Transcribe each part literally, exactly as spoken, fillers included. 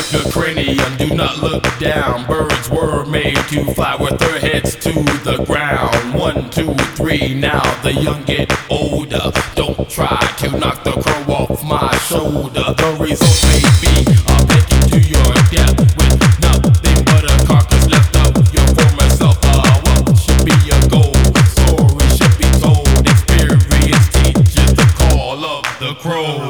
your cranium, do not look down. Birds were made to fly with their heads to the ground. One, two, three, now the young get older. Don't try to knock the crow off my shoulder. The result may be a picking to your death with nothing but a carcass left of your former self. Uh, what should be your goal? Story should be told. Experience teaches the call of the crow.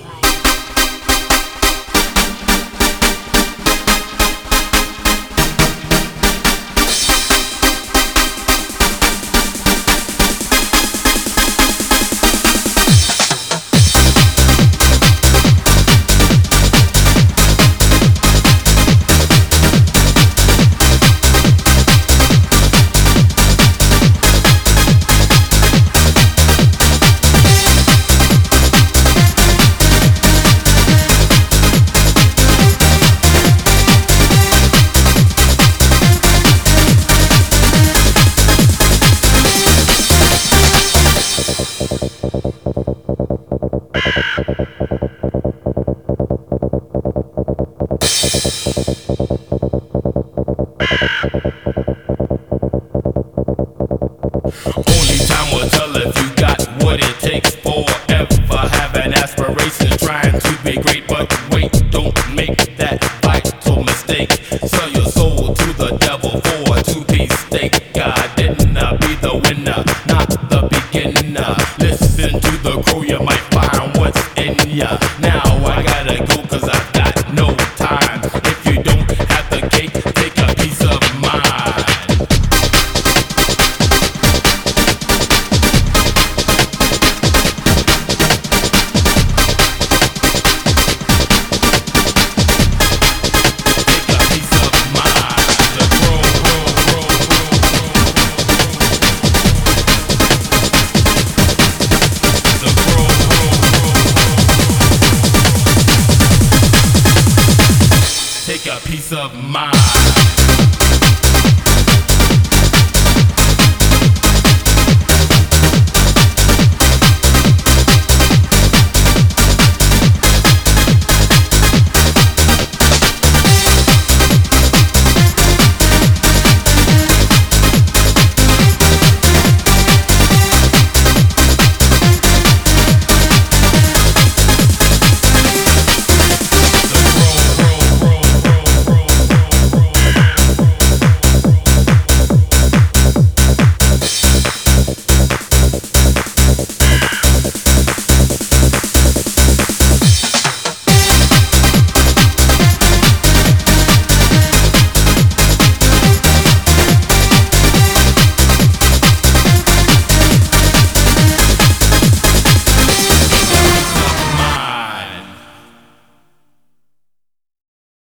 Only time will tell if you got what it takes. Forever having aspirations, trying to be great, but wait, don't make that vital mistake. Sell your soul to the devil for a two-piece steak. God didn't uh, be the winner, not the beginner. Listen to the crow, you might find what's in ya. Now I gotta go cause I've got no time. If you don't have the cake, take a piece of mine. Take a piece of mind.